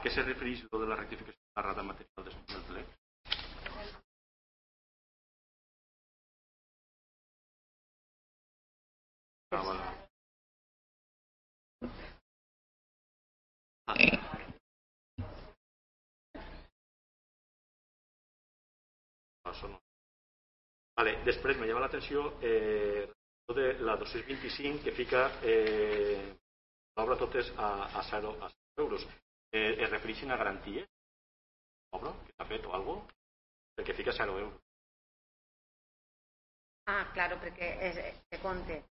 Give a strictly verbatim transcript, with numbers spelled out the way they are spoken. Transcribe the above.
què se refereix lo de la rectificació de la rata material després del ple? Ah, vale. Ah. Això no. Vale, després me llama l'atenció eh, de la dos-cents vint-i-cinc que fica eh, l'obra totes a, a, zero, a zero euros. Eh, es refereixen a garanties? L'obra que s'ha fet o alguna cosa? Perquè fica zero euros. Ah, claro, perquè és, se compte